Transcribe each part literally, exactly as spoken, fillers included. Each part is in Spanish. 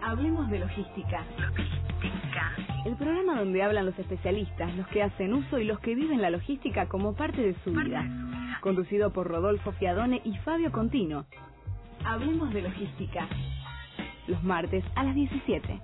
Hablemos de logística. Logística. El programa donde hablan los especialistas, los que hacen uso y los que viven la logística como parte de su vida. Conducido por Rodolfo Fiadone y Fabio Contino. Hablemos de logística. Los martes a las diecisiete.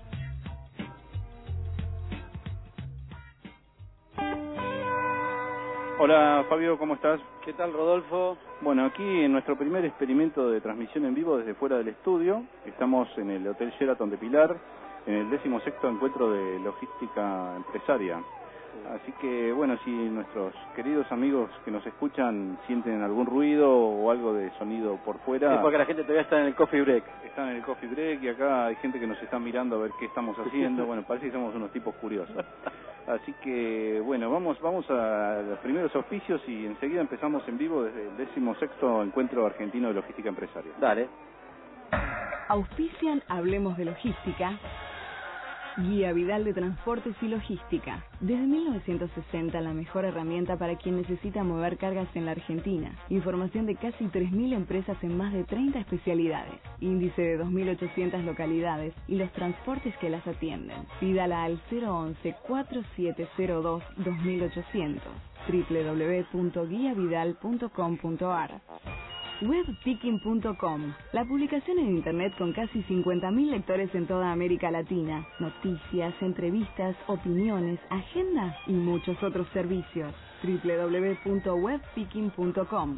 Hola Fabio, ¿cómo estás? ¿Qué tal, Rodolfo? Bueno, aquí en nuestro primer experimento de transmisión en vivo desde fuera del estudio, estamos en el Hotel Sheraton de Pilar, en el decimosexto encuentro de logística empresaria. Así que, bueno, si nuestros queridos amigos que nos escuchan sienten algún ruido o algo de sonido por fuera... Es porque la gente todavía está en el coffee break. Están en el coffee break y acá hay gente que nos está mirando a ver qué estamos haciendo. Bueno, parece que somos unos tipos curiosos. Así que, bueno, vamos vamos a los primeros auspicios y enseguida empezamos en vivo desde el decimosexto encuentro argentino de logística empresaria. Dale. Auspician Hablemos de Logística. Guía Vidal de Transportes y Logística. Desde mil novecientos sesenta, la mejor herramienta para quien necesita mover cargas en la Argentina. Información de casi tres mil empresas en más de treinta especialidades. Índice de dos mil ochocientas localidades y los transportes que las atienden. Pídala al cero once, cuatro siete cero dos, dos mil ochocientos. doble u doble u doble u punto guía vidal punto com punto a r. webpicking punto com, la publicación en internet con casi cincuenta mil lectores en toda América Latina. Noticias, entrevistas, opiniones, agenda y muchos otros servicios. doble u doble u doble u punto webpicking punto com.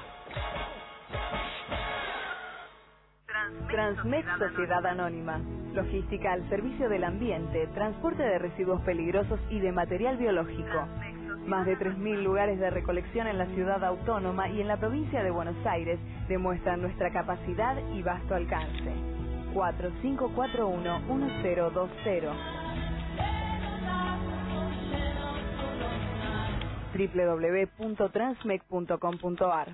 Transmex Sociedad Anónima. Logística al servicio del ambiente, transporte de residuos peligrosos y de material biológico. Más de tres mil lugares de recolección en la ciudad autónoma y en la provincia de Buenos Aires demuestran nuestra capacidad y vasto alcance. cuatro cinco cuatro uno, uno cero dos cero. doble u doble u doble u punto transmec punto com punto a r.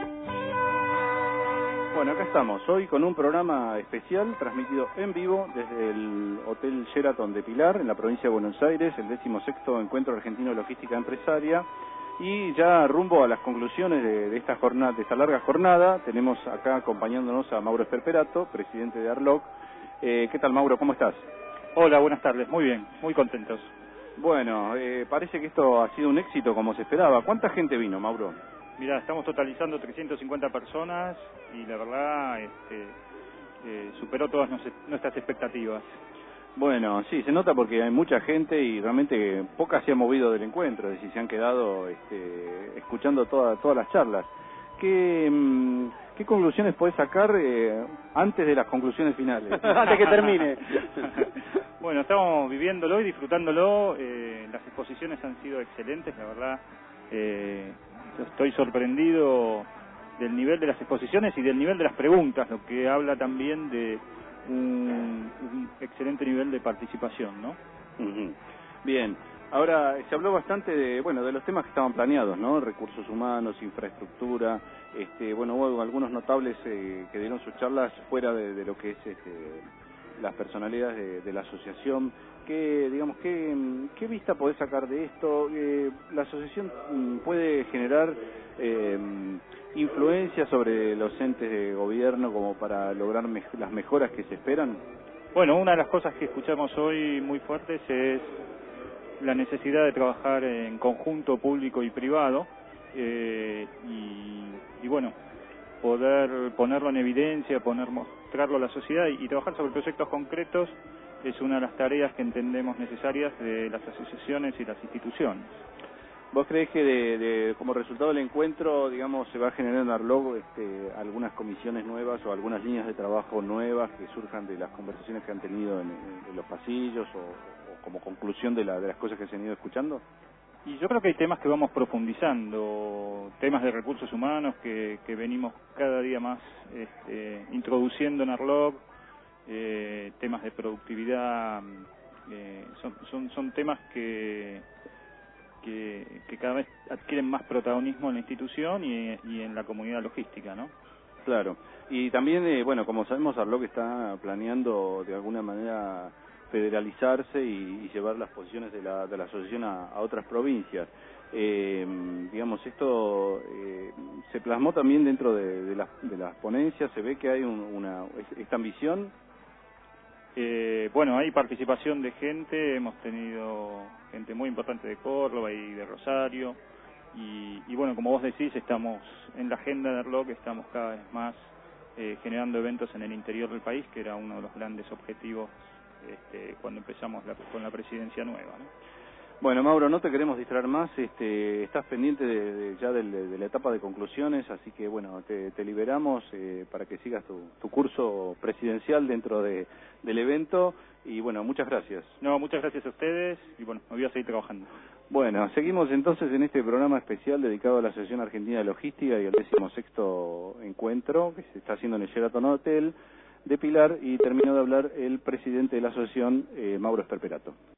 Bueno, acá estamos, hoy con un programa especial transmitido en vivo desde el Hotel Sheraton de Pilar, en la provincia de Buenos Aires, el decimosexto Encuentro Argentino de Logística Empresaria, y ya rumbo a las conclusiones de, de esta jornada, de esta larga jornada, tenemos acá acompañándonos a Mauro Sperperato, presidente de Arlog. Eh, ¿Qué tal, Mauro? ¿Cómo estás? Hola, buenas tardes, muy bien, muy contentos. Bueno, eh, parece que esto ha sido un éxito como se esperaba. ¿Cuánta gente vino, Mauro? Mira, estamos totalizando trescientas cincuenta personas y la verdad este, eh, superó todas nuestras expectativas. Bueno, sí, se nota porque hay mucha gente y realmente pocas se han movido del encuentro, es decir, se han quedado este, escuchando toda, todas las charlas. ¿Qué, mmm, qué conclusiones podés sacar eh, antes de las conclusiones finales? Antes que termine. Bueno, estamos viviéndolo y disfrutándolo, eh, las exposiciones han sido excelentes, la verdad. Eh, Estoy sorprendido del nivel de las exposiciones y del nivel de las preguntas, lo que habla también de un, un excelente nivel de participación, ¿no? Uh-huh. Bien, ahora se habló bastante de, bueno, de los temas que estaban planeados, ¿no? Recursos humanos, infraestructura, este, bueno, hubo algunos notables eh, que dieron sus charlas fuera de, de lo que es este, las personalidades de, de la asociación. ¿Qué, digamos, qué, qué vista podés sacar de esto? Eh, ¿La asociación puede generar eh, influencia sobre los entes de gobierno como para lograr me las mejoras que se esperan? Bueno, una de las cosas que escuchamos hoy muy fuertes es la necesidad de trabajar en conjunto público y privado eh, y, y bueno, poder ponerlo en evidencia, poner mostrarlo a la sociedad y, y trabajar sobre proyectos concretos es una de las tareas que entendemos necesarias de las asociaciones y las instituciones. ¿Vos creés que de, de, como resultado del encuentro, digamos, se va a generar en Arlog este, algunas comisiones nuevas o algunas líneas de trabajo nuevas que surjan de las conversaciones que han tenido en, en los pasillos o, o como conclusión de, la, de las cosas que se han ido escuchando? Y yo creo que hay temas que vamos profundizando, temas de recursos humanos que, que venimos cada día más este, introduciendo en Arlog, eh, temas de productividad, eh, son, son, son temas que, que, que cada vez adquieren más protagonismo en la institución y, y en la comunidad logística, ¿no? Claro, y también, eh, bueno, como sabemos, Arlog está planeando de alguna manera federalizarse y, y llevar las posiciones de la, de la asociación a, a otras provincias. Eh, digamos, esto eh, se plasmó también dentro de, de, las, de las ponencias, se ve que hay un, una esta ambición. Eh, bueno, hay participación de gente, hemos tenido gente muy importante de Córdoba y de Rosario, y, y bueno, como vos decís, estamos en la agenda de ARLOC, estamos cada vez más eh, generando eventos en el interior del país, que era uno de los grandes objetivos este, cuando empezamos la, con la presidencia nueva, ¿no? Bueno, Mauro, no te queremos distraer más, este, estás pendiente de, de, ya de, de la etapa de conclusiones, así que bueno, te, te liberamos eh, para que sigas tu, tu curso presidencial dentro de, del evento, y bueno, muchas gracias. No, muchas gracias a ustedes, y bueno, me voy a seguir trabajando. Bueno, seguimos entonces en este programa especial dedicado a la Asociación Argentina de Logística y al decimosexto encuentro que se está haciendo en el Sheraton Hotel de Pilar, y terminó de hablar el presidente de la asociación, eh, Mauro Sperperato.